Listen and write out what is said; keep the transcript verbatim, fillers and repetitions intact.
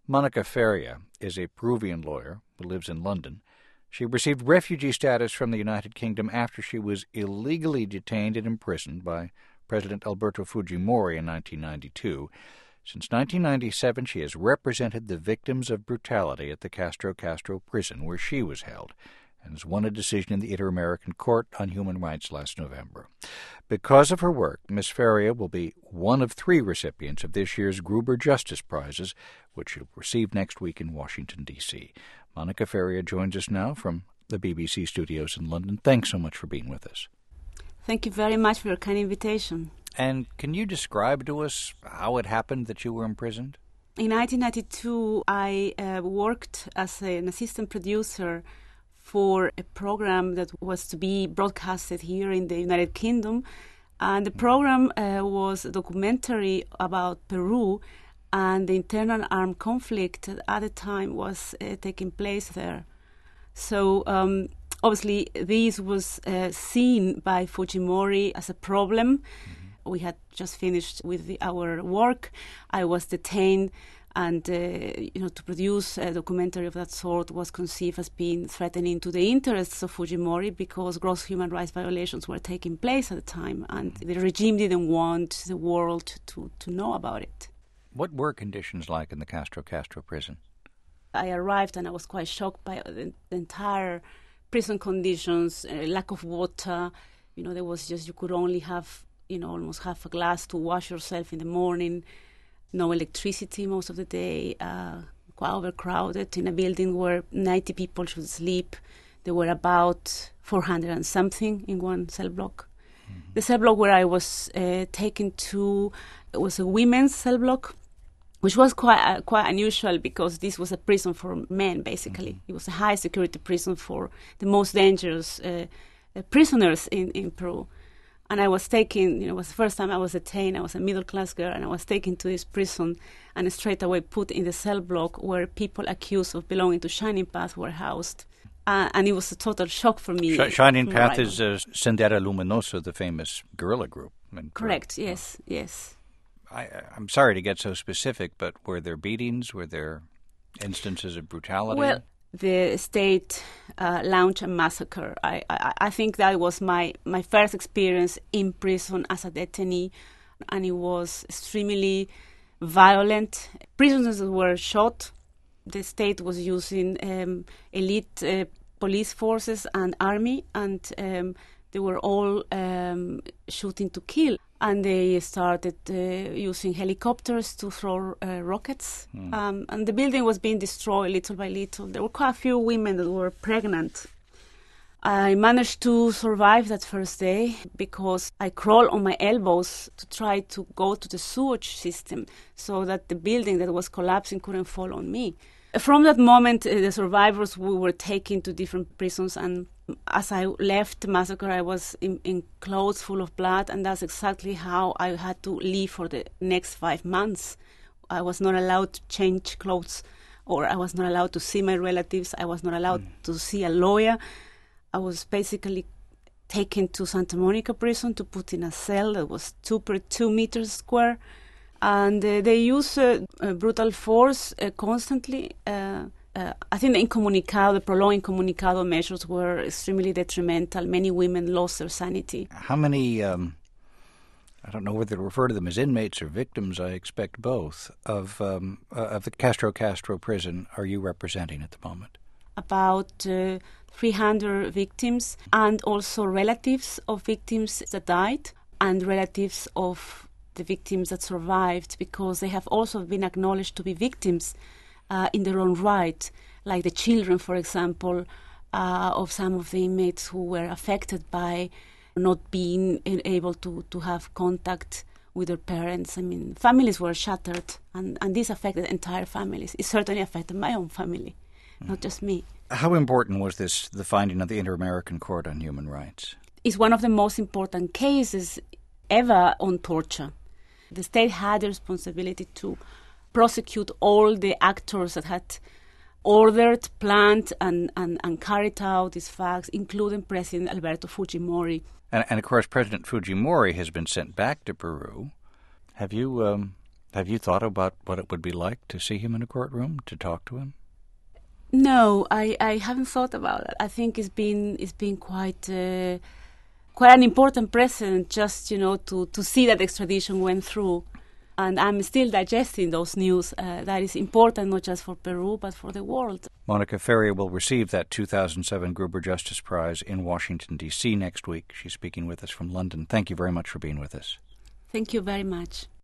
Monica Faria is a Peruvian lawyer who lives in London. She received refugee status from the United Kingdom after she was illegally detained and imprisoned by President Alberto Fujimori in nineteen ninety-two. Since nineteen ninety-seven, she has represented the victims of brutality at the Castro Castro prison where she was held, and has won a decision in the Inter-American Court on Human Rights last November. Because of her work, Miz Faria will be one of three recipients of this year's Gruber Justice Prizes, which she'll receive next week in Washington, D C Monica Faria joins us now from the B B C studios in London. Thanks so much for being with us. Thank you very much for your kind invitation. And can you describe to us how it happened that you were imprisoned? In nineteen ninety-two, I uh, worked as an assistant producer for a program that was to be broadcasted here in the United Kingdom. And the program uh, was a documentary about Peru, and the internal armed conflict at the time was uh, taking place there. So um, obviously this was uh, seen by Fujimori as a problem. Mm-hmm. We had just finished with the, our work. I was detained, and uh, you know, to produce a documentary of that sort was conceived as being threatening to the interests of Fujimori because gross human rights violations were taking place at the time, and the regime didn't want the world to, to know about it. What were conditions like in the Castro Castro prison? I arrived and I was quite shocked by the, the entire prison conditions, uh, lack of water. You know, there was just, you could only have, you know, almost half a glass to wash yourself in the morning. No electricity most of the day, uh, quite overcrowded in a building where ninety people should sleep. There were about four hundred and something in one cell block. Mm-hmm. The cell block where I was uh, taken to was a women's cell block, which was quite uh, quite unusual because this was a prison for men, basically. Mm-hmm. It was a high-security prison for the most dangerous uh, uh, prisoners in, in Peru. And I was taken, you know, it was the first time I was detained. I was a middle-class girl, and I was taken to this prison and straight away put in the cell block where people accused of belonging to Shining Path were housed. Uh, and it was a total shock for me. Sh- Shining Path is uh, Sendero Luminoso, the famous guerrilla group. Correct, yes, yes. I, I'm sorry to get so specific, but were there beatings? Were there instances of brutality? Well, the state uh, launched a massacre. I, I, I think that was my, my first experience in prison as a detainee, and it was extremely violent. Prisoners were shot. The state was using um, elite uh, police forces and army, and um, they were all um, shooting to kill. And they started uh, using helicopters to throw uh, rockets. Mm. Um, and the building was being destroyed little by little. There were quite a few women that were pregnant. I managed to survive that first day because I crawled on my elbows to try to go to the sewage system so that the building that was collapsing couldn't fall on me. From that moment, uh, the survivors, we were taken to different prisons, and as I left the massacre, I was in, in clothes full of blood, and that's exactly how I had to live for the next five months. I was not allowed to change clothes, or I was not allowed to see my relatives. I was not allowed mm. to see a lawyer. I was basically taken to Santa Monica prison to put in a cell that was two per two meters square. And uh, they use uh, uh, brutal force uh, constantly. Uh, uh, I think the incommunicado, the prolonged incommunicado measures were extremely detrimental. Many women lost their sanity. How many, um, I don't know whether to refer to them as inmates or victims, I expect both, of, um, uh, of the Castro Castro prison are you representing at the moment? About uh, three hundred victims, and also relatives of victims that died, and relatives of the victims that survived, because they have also been acknowledged to be victims uh, in their own right, like the children, for example, uh, of some of the inmates who were affected by not being able to, to have contact with their parents. I mean, families were shattered, and, and this affected entire families. It certainly affected my own family, mm. not just me. How important was this, the finding of the Inter-American Court on Human Rights? It's one of the most important cases ever on torture. The state had the responsibility to prosecute all the actors that had ordered, planned, and, and, and carried out these facts, including President Alberto Fujimori. And, and of course, President Fujimori has been sent back to Peru. Have you um, Have you thought about what it would be like to see him in a courtroom, to talk to him? No, I, I haven't thought about it. I think it's been it's been quite uh, quite an important precedent, just you know to, to see that extradition went through, and I'm still digesting those news. Uh, that is important not just for Peru but for the world. Monica Ferrier will receive that two thousand seven Gruber Justice Prize in Washington, D C next week. She's speaking with us from London. Thank you very much for being with us. Thank you very much.